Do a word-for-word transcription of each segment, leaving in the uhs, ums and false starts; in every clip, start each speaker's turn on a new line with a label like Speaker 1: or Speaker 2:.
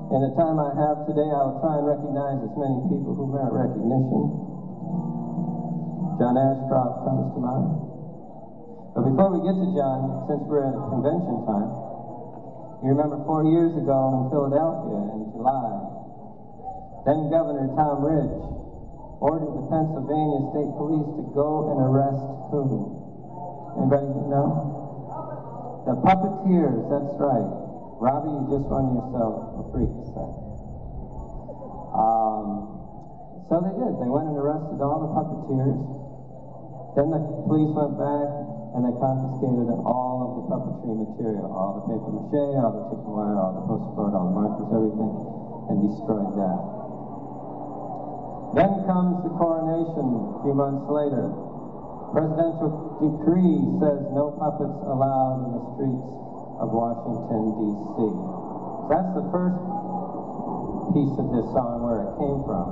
Speaker 1: In the time I have today, I will try and recognize as many people who merit recognition. John Ashcroft comes to mind. But before we get to John, since we're at convention time, you remember four years ago in Philadelphia in July, then Governor Tom Ridge ordered the Pennsylvania State Police to go and arrest whom? Anybody know? The puppeteers, that's right. Robbie, you just won yourself a freak set. Um, so they did. They went and arrested all the puppeteers. Then the police went back and they confiscated all of the puppetry material, all the paper mache, all the chicken wire, all the poster board, all the markers, everything, and destroyed that. Then comes the coronation a few months later. Presidential decree says no puppets allowed in the streets of Washington, D C So that's the first piece of this song where it came from.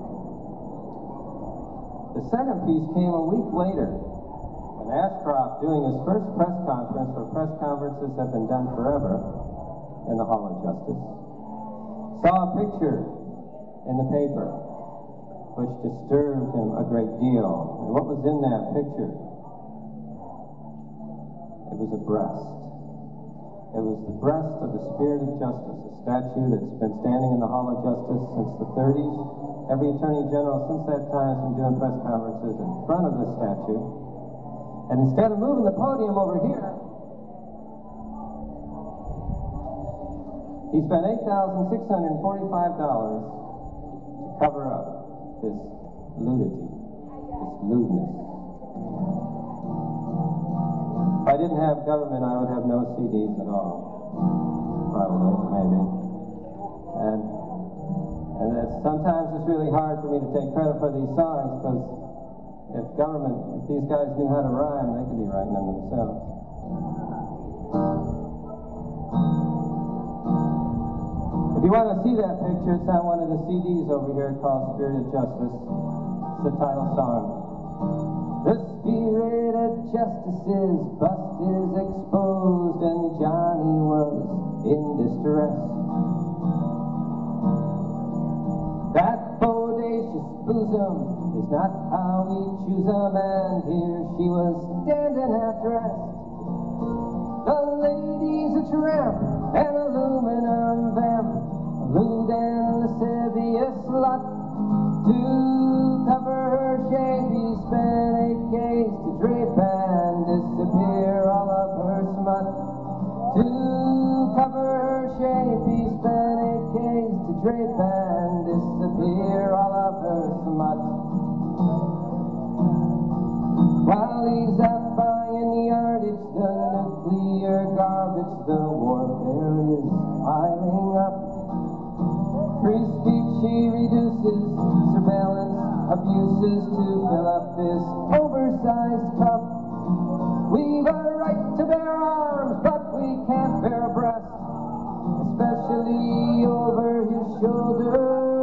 Speaker 1: The second piece came a week later when Ashcroft, doing his first press conference, where press conferences have been done forever in the Hall of Justice, saw a picture in the paper which disturbed him a great deal. And what was in that picture? It was a breast. It was the breast of the Spirit of Justice, a statue that's been standing in the Hall of Justice since the thirties. Every Attorney General since that time has been doing press conferences in front of this statue. And instead of moving the podium over here, he spent eight thousand six hundred forty-five dollars to cover up this nudity, this lewdness. If I didn't have government, I would have no C Ds at all. Probably, maybe. And and it's, sometimes it's really hard for me to take credit for these songs, because if government, if these guys knew how to rhyme, they could be writing them themselves. If you want to see that picture, it's on one of the C Ds over here called Spirit of Justice. It's the title song. The Spirit of Justice's bust is exposed, and Johnny was in distress. That bodacious bosom is not how we choose 'em, and here she was standing half dressed. The lady's a tramp, an aluminum vamp, a lewd and lascivious slut. To cover her shame, he spent eight Ks to drape and disappear all of her smut. To cover her shame, he spent eight Ks to drape and disappear all of her smut. While he's out buying yardage, the nuclear garbage, the warfare is piling up. Free speech he reduces, surveillance abuses to fill up this oversized cup. We've a right to bear arms, but we can't bear a breast, especially over his shoulder.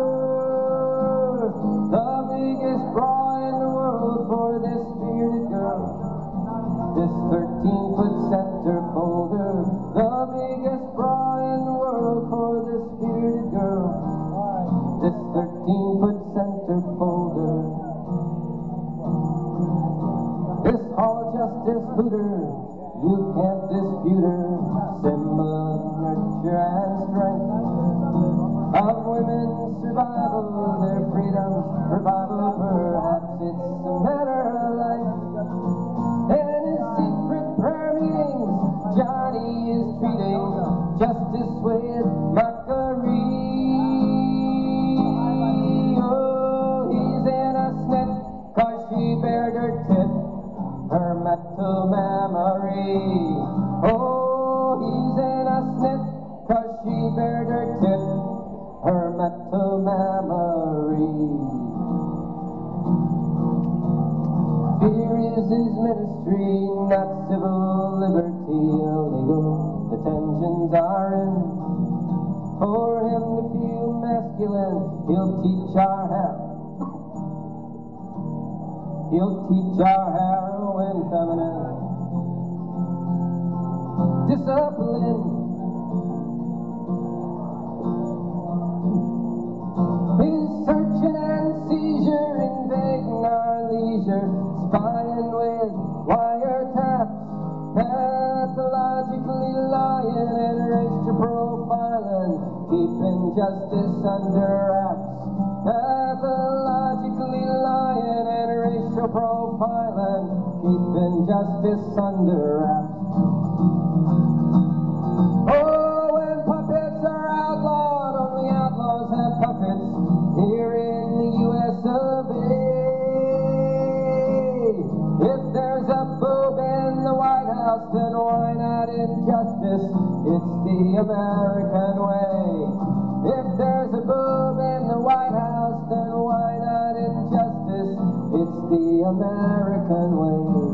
Speaker 1: The biggest bra in the world for this bearded girl, this thirteen-foot center folder. The biggest bra in the world for this bearded girl, this thirteen-foot center folder. This Hall of Justice hooter, you can't dispute her, symbol of nurture and strength, of women's survival, their freedom's revival. Perhaps it's a matter of life. In his secret prayer meetings, Johnny is treating justice with mockery. Oh, he's in a snit, 'cause she bared her tit, her metal memory. Oh, he's in a snit, 'cause she bared her tit, her metal memory. Fear is his ministry, not civil liberty, illegal detentions are in. For him to feel masculine, he'll teach our how. He'll teach our heroin feminine discipline. keeping justice under wraps, pathologically lying and racial profiling, keeping justice under wraps. Oh, when puppets are outlawed, only outlaws have puppets here in the U S of A. If there's a boob in the White House, then why not injustice? It's the American way. If there's a boob in the White House, then why not injustice? It's the American way.